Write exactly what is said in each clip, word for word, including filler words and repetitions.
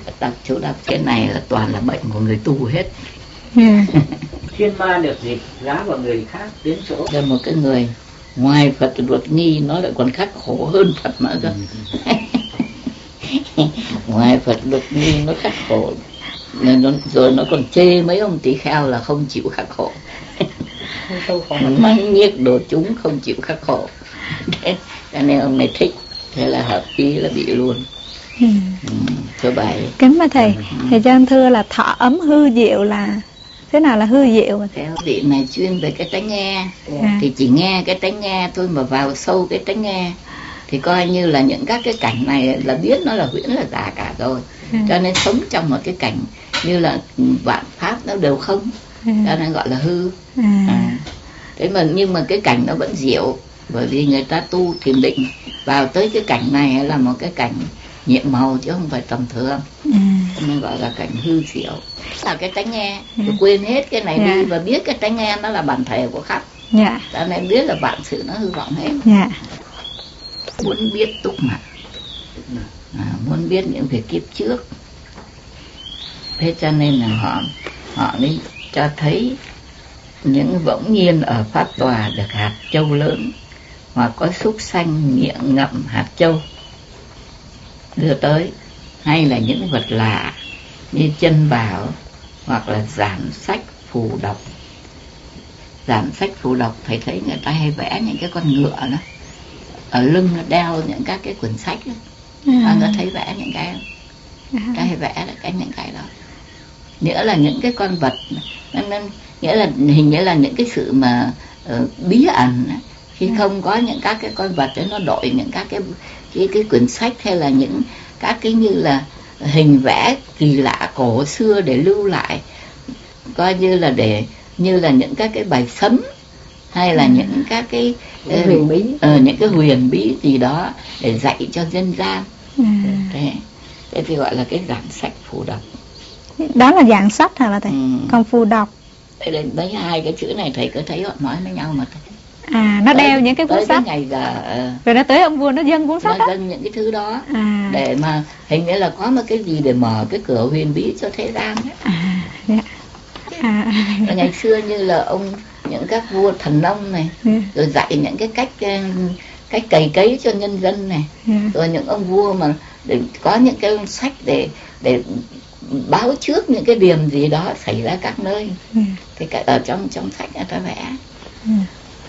đọc chỗ đọc cái này là toàn là bệnh của người tu hết. Yeah. Thiên ma được dịp gá vào người khác đến chỗ. Là một cái người ngoài Phật luật nghi nó lại còn khắc khổ hơn Phật nữa cơ. Ngoài Phật luật nghi nó khắc khổ, nó, rồi nó còn chê mấy ông tỳ kheo là không chịu khắc khổ. Mang nhiếc đồ chúng không chịu khắc khổ. Cho nên ông này thích, thế là hợp ý là bị luôn. Ừ. Ừ, số bảy. Kính mà thầy, ừ. thầy cho em thưa là thọ ấm hư diệu là thế nào là hư diệu mà thầy? Vị này chuyên về cái tánh nghe, à. Thì chỉ nghe cái tánh nghe thôi, mà vào sâu cái tánh nghe thì coi như là những các cái cảnh này là biết nó là huyễn là giả cả rồi. À. Cho nên sống trong một cái cảnh như là vạn pháp nó đều không, à. Cho nên gọi là hư. À. À. Thế mà nhưng mà cái cảnh nó vẫn diệu, bởi vì người ta tu thiền định vào tới cái cảnh này là một cái cảnh nhiệm màu chứ không phải tầm thường. Ừ. Nên gọi là cảnh hư diệu. Là cái tánh nghe, ừ. quên hết cái này yeah. đi và biết cái tánh nghe nó là bản thể của khắp. Yeah. Cho nên biết là vạn sự nó hư vọng hết. Yeah. Muốn biết túc mạng, à, muốn biết những việc kiếp trước. Thế cho nên là họ họ mới cho thấy những bỗng nhiên ở pháp tòa được hạt châu lớn, hoặc có súc sanh miệng ngậm hạt châu đưa tới, hay là những vật lạ như chân bảo, hoặc là giản sách phù độc. Giản sách phù độc thầy thấy người ta hay vẽ những cái con ngựa đó, ở lưng nó đeo những các cái quyển sách đó. À. Người thấy vẽ những cái à. Cái hay vẽ là cái những cái đó, nghĩa là những cái con vật nên, nên, nghĩa là hình như là những cái sự mà uh, bí ẩn khi à. Không có những các cái con vật ấy, nó đổi những các cái cái cái quyển sách hay là những các cái như là hình vẽ kỳ lạ cổ xưa để lưu lại, coi như là để như là những các cái bài sấm hay là à. Những các cái uh, huyền bí, uh, những cái huyền bí gì đó để dạy cho dân gian. À. Thế, thế thì gọi là cái giản sách phù độc. Đó là dạng sách hả là thầy? Ừ. Còn phù độc đây đấy, hai cái chữ này thầy cứ thấy họ nói với nhau mà thầy. À, nó tới, đeo những cái cuốn tới sách. Cái ngày giờ, uh, rồi nó tới ông vua nó dâng cuốn sách nó đó. dâng những cái thứ đó à. Để mà hình như là có một cái gì để mở cái cửa huyền bí cho thế gian ấy. À, dạ. à. Ngày xưa như là ông những các vua thần nông này, yeah. Rồi dạy những cái cách cách cày cấy cho nhân dân này, yeah. Rồi những ông vua mà để có những cái sách để để báo trước những cái điểm gì đó xảy ra các nơi, yeah. Thì cái ở trong trong sách người ta vẽ, yeah.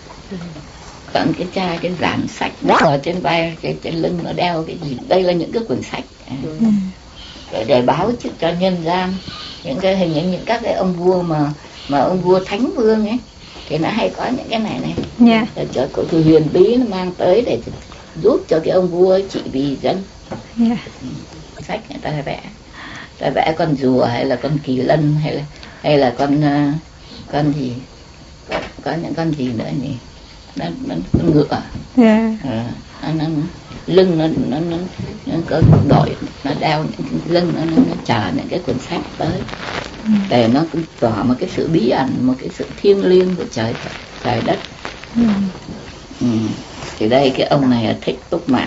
Còn cái cha cái giản sách đó ở trên vai, cái trên lưng nó đeo cái gì, đây là những cái quyển sách, yeah. Để, để báo trước cho nhân gian những cái hình những, những các cái ông vua mà mà ông vua thánh vương ấy thì nó hay có những cái này này, yeah. Để cho có cái huyền bí nó mang tới để giúp cho cái ông vua trị vì dân, yeah. Sách người ta vẽ, ta vẽ con rùa hay là con kỳ lân hay là hay là con uh, con gì có, có những con gì nữa nhỉ, nó, nó con ngựa, yeah. À, nó, nó, lưng nó nó nó, nó có đội nó đeo những lưng nó, nó, nó chờ những cái quyển sách tới, ừ. Để nó cũng tỏ một cái sự bí ẩn, một cái sự thiêng liêng của trời trời đất, ừ. Ừ. Thì đây cái ông này là thích túc mạng.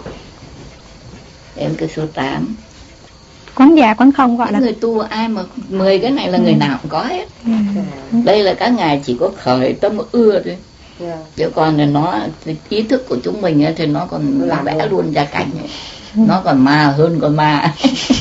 Đến cái số tám, quán già quán không gọi những là người tu ai mà mười cái này là ừ. người nào cũng có hết, ừ. Đây là các ngài chỉ có khởi tâm ưa thôi, yeah. Chứ còn là nó ý thức của chúng mình ấy, thì nó còn là vẽ luôn ra cảnh ấy. Ừ. Nó còn ma hơn con ma.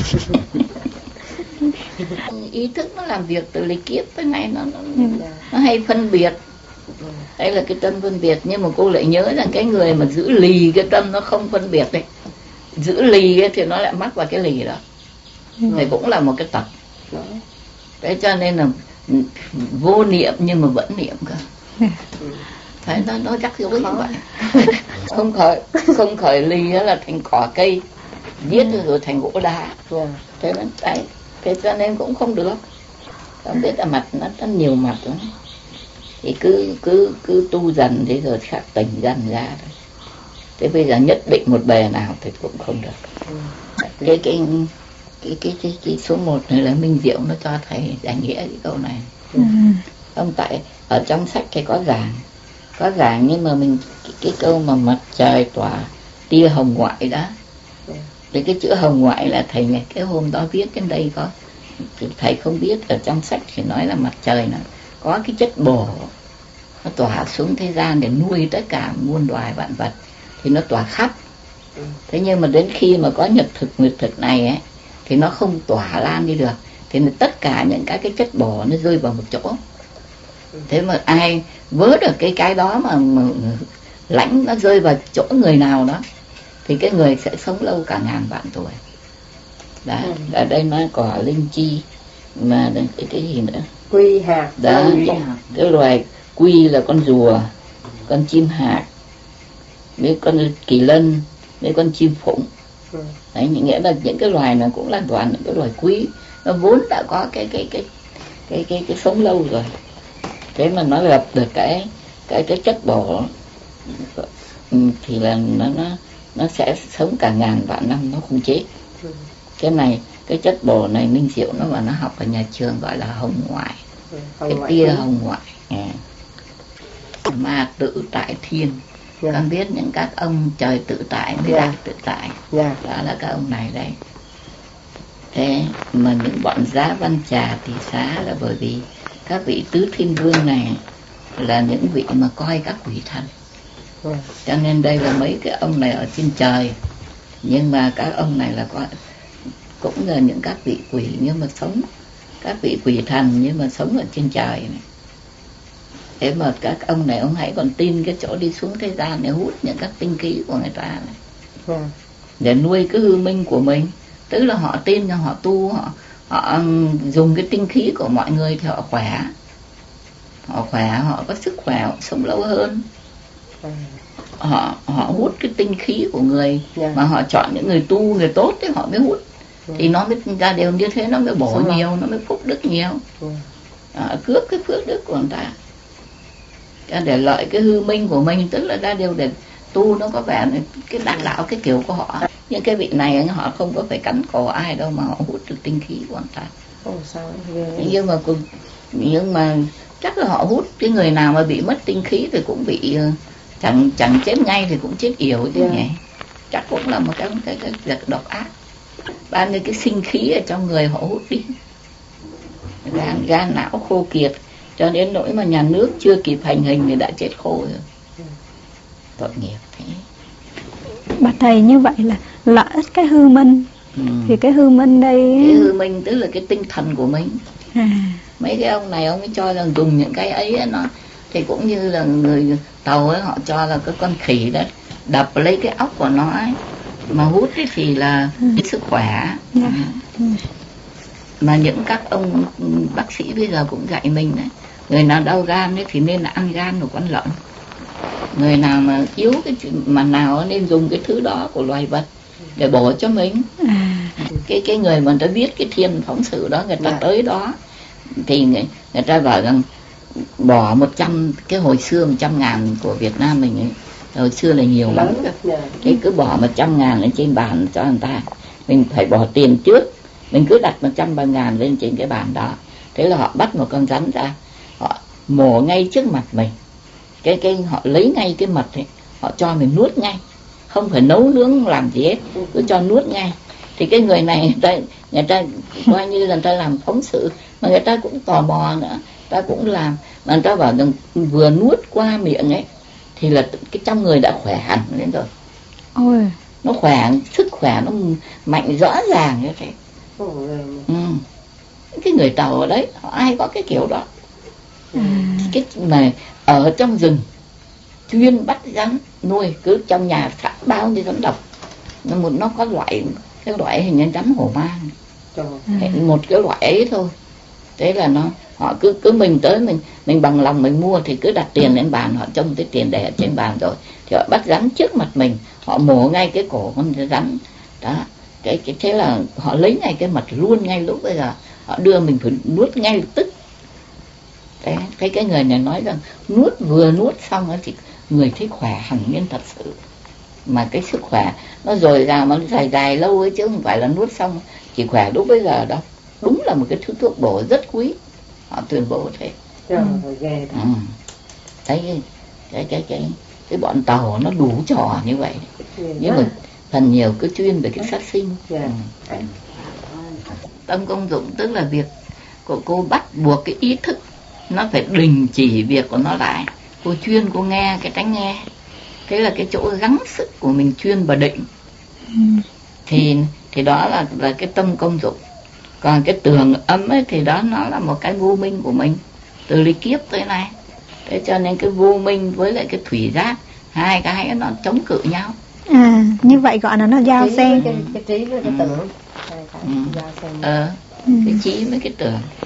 Ý thức nó làm việc từ lịch kiếp cái này nó nó, ừ. nó hay phân biệt. Đây là cái tâm phân biệt, nhưng mà cô lại nhớ rằng cái người mà giữ lì cái tâm nó không phân biệt đấy, giữ lì ấy, thì nó lại mắc vào cái lì đó, ừ. Thì cũng là một cái tật. Thế cho nên là vô niệm nhưng mà vẫn niệm cơ. Thấy nó nó rắc rối như vậy. Không khởi không khởi lì là thành cỏ cây, giết ừ. rồi thành gỗ đá, thế nên đấy, thế cho nên cũng không được. Không biết là mặt nó, nó nhiều mặt lắm. Thì cứ cứ cứ tu dần thế rồi khắc tỉnh dần ra thôi. Thế bây giờ nhất định một bề nào thì cũng không được. Ừ. Cái cái cái cái cái, cái số một này là Minh Diệu nó cho thầy giải nghĩa cái câu này. Ừ. Không, tại ở trong sách thì có giảng, có giảng nhưng mà mình cái, cái câu mà mặt trời tỏa tia hồng ngoại đó, Thì cái chữ hồng ngoại là thầy này cái hôm đó viết trên đây có, thầy không biết, ở trong sách thì nói là mặt trời nó có cái chất bổ, nó tỏa xuống thế gian để nuôi tất cả muôn loài vạn vật, thì nó tỏa khắp. Thế nhưng mà đến khi mà có nhật thực nguyệt thực này ấy, thì nó không tỏa lan đi được, thì tất cả những cái cái chất bổ nó rơi vào một chỗ. Thế mà ai vớ được cái cái đó mà, mà lãnh nó rơi vào chỗ người nào đó, thì cái người sẽ sống lâu cả ngàn vạn tuổi. Đó, ừ. Ở đây nói cỏ linh chi, mà cái, cái gì nữa? Quy hạt. Đó, cái, cái loài quy là con rùa, con chim hạt, với con kỳ lân, với con chim phụng. Ừ. Đấy, nghĩa là những cái loài này cũng là toàn những cái loài quý, nó vốn đã có cái cái cái cái cái cái sống lâu rồi. Thế mà nó gặp được cái cái cái chất bổ thì là nó nó nó sẽ sống cả ngàn vạn năm, nó không chết. Ừ. Cái này cái chất bổ này Minh Diệu nó mà nó học ở nhà trường gọi là hồng ngoại. Ừ, hồng cái ngoại tia hồng, hồng ngoại. À. Mà tự tại thiên. Yeah. Con biết những các ông trời tự tại mới yeah. đạt tự tại. Yeah. Đó là các ông này đây. Thế mà những bọn Giá Văn Trà thì xá là bởi vì các vị tứ thiên vương này là những vị mà coi các quỷ thần. Yeah. Cho nên đây là mấy cái ông này ở trên trời, nhưng mà các ông này là có, cũng là những các vị quỷ nhưng mà sống, các vị quỷ thần nhưng mà sống ở trên trời này. Thế mà các ông này ông hãy còn tin cái chỗ đi xuống thế gian để hút những các tinh khí của người ta này. Yeah. Để nuôi cái hư minh của mình. Tức là họ tin, họ tu, họ, họ dùng cái tinh khí của mọi người thì họ khỏe. Họ khỏe, họ có sức khỏe, họ sống lâu hơn. Yeah. Họ, họ hút cái tinh khí của người. Yeah. Mà họ chọn những người tu, người tốt thì họ mới hút. Yeah. Thì nó mới ra đều như thế, nó mới bổ Sống nhiều, nó mới phúc đức nhiều. Yeah. À, cướp cái phước đức của người ta. Để lợi cái hư minh của mình, tức là ra đều để tu nó có vẻ cái đắc đạo cái kiểu của họ. Những cái vị này họ không có phải cắn cổ ai đâu mà họ hút được tinh khí của người ta. Ồ, sao nhưng mà nhưng mà chắc là họ hút cái người nào mà bị mất tinh khí thì cũng bị chẳng chẳng chết ngay thì cũng chết yểu chứ. Yeah. Nhỉ. Chắc cũng là một cái cái cái việc độc ác. Bao nhiêu cái sinh khí ở trong người họ hút đi, gan gan não khô kiệt, cho đến nỗi mà nhà nước chưa kịp hành hình thì đã chết khô rồi. Tội nghiệp thế. Bà thầy, như vậy là lợi ích cái hư minh. Ừ. Thì cái hư minh đây, cái hư minh tức là cái tinh thần của mình. À. Mấy cái ông này ông ấy cho rằng dùng những cái ấy nó thì cũng như là người Tàu ấy, họ cho là cái con khỉ đó đập lấy cái óc của nó ấy, mà hút ấy thì là ừ. cái sức khỏe. Yeah. Ừ. Mà những các ông bác sĩ bây giờ cũng dạy mình đấy, người nào đau gan ấy thì nên là ăn gan của con lợn, người nào mà yếu cái mà nào nên dùng cái thứ đó của loài vật để bổ cho mình. À. cái cái người mà ta viết cái thiên phóng sự đó, người ta yeah. tới đó thì người, người ta bảo rằng bỏ một trăm cái hồi xưa một trăm ngàn của Việt Nam mình ấy, hồi xưa là nhiều lắm, cái cứ bỏ một trăm ngàn lên trên bàn cho người ta, mình phải bỏ tiền trước, mình cứ đặt một trăm ba ngàn lên trên cái bàn đó. Thế là họ bắt một con rắn ra, họ mổ ngay trước mặt mình, cái cái họ lấy ngay cái mật ấy, họ cho mình nuốt ngay, không phải nấu nướng làm gì hết, cứ cho nuốt ngay. Thì cái người này người ta, người ta coi như là người ta làm phóng sự, mà người ta cũng tò mò nữa, ta cũng làm, mà người ta bảo rằng vừa nuốt qua miệng ấy thì là cái trong người đã khỏe hẳn lên rồi. Ôi. Nó khỏe, sức khỏe nó mạnh rõ ràng như thế. Ừ. Cái người Tàu ở đấy họ ai có cái kiểu đó. Ừ. Cái mà ở trong rừng chuyên bắt rắn nuôi, cứ trong nhà thả bao nhiêu rắn độc, nó một nó có loại cái loại hình như rắn hổ mang. Ừ. Một cái loại ấy thôi. Thế là nó họ cứ cứ mình tới mình mình bằng lòng mình mua thì cứ đặt tiền lên bàn, họ trông cái tiền để ở trên bàn rồi thì họ bắt rắn trước mặt mình, họ mổ ngay cái cổ con rắn đó, cái cái thế là họ lấy ngay cái mật luôn ngay lúc bây giờ, họ đưa mình phải nuốt ngay lập tức. Thế cái cái người này nói rằng nuốt vừa nuốt xong đó thì người thấy khỏe hẳn lên thật sự, mà cái sức khỏe nó dồi dào mà dài dài lâu ấy, chứ không phải là nuốt xong chỉ khỏe lúc bây giờ đâu. Đúng là một cái thứ thuốc bổ rất quý, họ tuyên bố thế. Ừ. Ừ. Đấy, cái cái cái cái bọn Tàu nó đủ trò như vậy. Nhưng mà phần nhiều cứ chuyên về cái sát sinh. Yeah. Ừ. Tâm công dụng tức là việc của cô bắt buộc cái ý thức nó phải đình chỉ việc của nó lại. Cô chuyên cô nghe cái tránh nghe, thế là cái chỗ gắng sức của mình chuyên và định. Ừ. thì thì đó là là cái tâm công dụng. Còn cái tường âm ấy thì đó nó là một cái vô minh của mình từ lý kiếp tới nay. Thế cho nên cái vô minh với lại cái thủy giác, hai cái nó chống cự nhau. À, như vậy gọi là nó giao xen. Cái, cái trí với cái tưởng. Ừ. Ờ, cái trí với cái tưởng.